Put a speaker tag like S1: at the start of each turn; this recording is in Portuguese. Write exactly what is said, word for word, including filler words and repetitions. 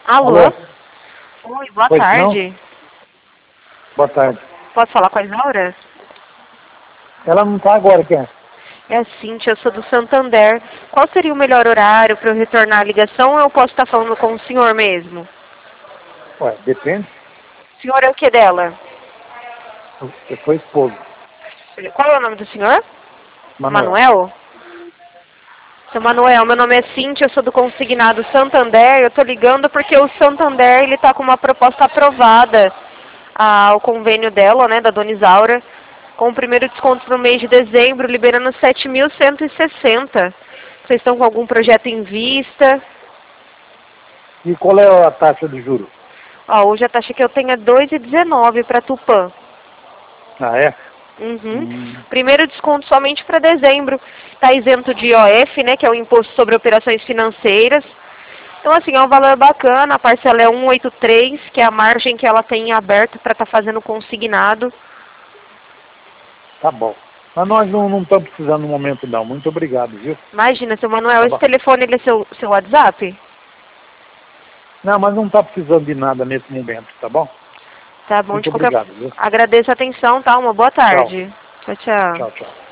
S1: Alô?
S2: Alô?
S1: Oi, boa
S2: Pois não?
S1: tarde.
S2: Boa tarde.
S1: Posso falar com a Isaura?
S2: Ela não está agora, quem é?
S1: É a Cíntia, eu sou do Santander. Qual seria o melhor horário para eu retornar a ligação ou eu posso estar falando com o senhor mesmo?
S2: Ué, depende.
S1: O senhor é o que dela?
S2: Eu sou esposo.
S1: Qual é o nome do senhor?
S2: Manuel.
S1: Manuel? Seu Manuel, meu nome é Cíntia, eu sou do consignado Santander. Eu estou ligando porque o Santander ele está com uma proposta aprovada ao convênio dela, né, da Dona Isaura, com o primeiro desconto no mês de dezembro, liberando sete mil cento e sessenta. Vocês estão com algum projeto em vista?
S2: E qual é a taxa de juros?
S1: Ó, hoje a taxa que eu tenho é dois vírgula dezenove para Tupã.
S2: Ah, é?
S1: Uhum.
S2: Hum,
S1: Primeiro desconto somente para dezembro. Está isento de I O F, né, que é o Imposto sobre Operações Financeiras. Então, assim, é um valor bacana. A parcela é cento e oitenta e três, que é a margem que ela tem aberta para estar fazendo consignado.
S2: tá bom. Mas nós não, não estamos precisando no momento, não. Muito obrigado, viu?
S1: Imagina, seu Manuel,
S2: Tá
S1: esse
S2: bom.
S1: telefone ele é seu, seu WhatsApp?
S2: Não, mas não está precisando de nada nesse momento, tá bom?
S1: Tá bom,
S2: Muito
S1: de qualquer...
S2: obrigado, viu?
S1: Agradeço a atenção, tá? Uma boa
S2: Tchau.
S1: tarde. Tchau, tchau.
S2: Tchau, tchau.